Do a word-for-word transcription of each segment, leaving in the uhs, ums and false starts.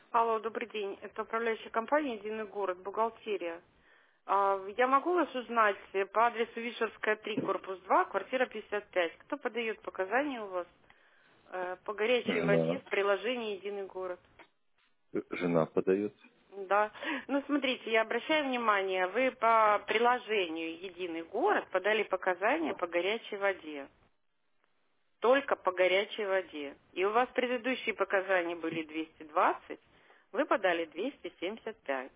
Алло, добрый день. Это управляющая компания «Единый город», бухгалтерия. А, Я могу вас узнать э, по адресу Вишерская, три, корпус два, квартира пятьдесят пять. Кто подает показания у вас э, по горячей воде Жена. в приложении «Единый город»? Жена подает. Да. Ну, смотрите, я обращаю внимание, вы по приложению «Единый город» подали показания по горячей воде. Только по горячей воде. И у вас предыдущие показания были двести двадцать, вы подали двести семьдесят пять.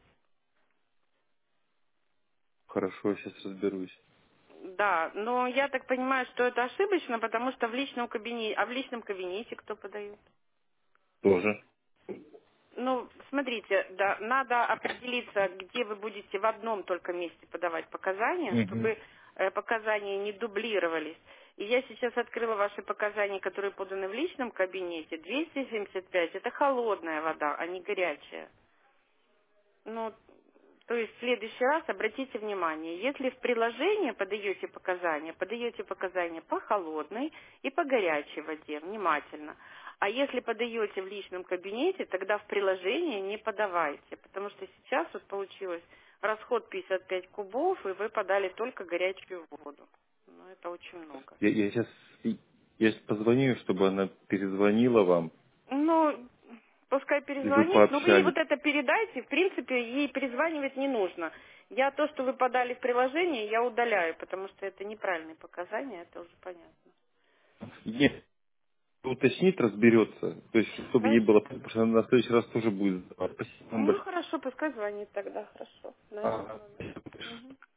Хорошо, сейчас разберусь. Да, но я так понимаю, что это ошибочно, потому что в личном кабинете, а в личном кабинете кто подает? Тоже. Ну, смотрите, да, надо определиться, где вы будете в одном только месте подавать показания, Угу. чтобы э, показания не дублировались. И я сейчас открыла ваши показания, которые поданы в личном кабинете. двести семьдесят пять– это холодная вода, а не горячая. Ну, то есть в следующий раз обратите внимание, если в приложении подаете показания, подаете показания по холодной и по горячей воде, внимательно. А если подаете в личном кабинете, тогда в приложении не подавайте, потому что сейчас вот получилось расход пятьдесят пять кубов, и вы подали только горячую воду. Ну, это очень много. Я, я сейчас я щас позвоню, чтобы она перезвонила вам, Ну, пускай и вы перезвонит, но вы ей пообщались. вот это передайте, в принципе, ей перезванивать не нужно. Я то, что вы подали в приложение, я удаляю, потому что это неправильные показания, это уже понятно. Нет, уточнит, разберется. То есть, чтобы ей Хорошо. было, потому что она на следующий раз тоже будет. Спасибо вам Ну, большое. хорошо, пускай звонит тогда, хорошо, на этот Ага. номер. Мгм.